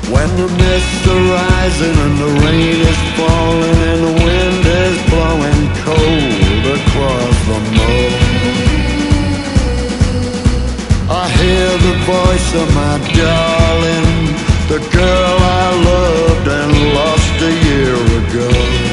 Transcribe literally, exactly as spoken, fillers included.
When the mists are rising and the rain is falling and the wind is blowing cold across the moor, I hear the voice of my darling, the girl I loved and lost a year ago.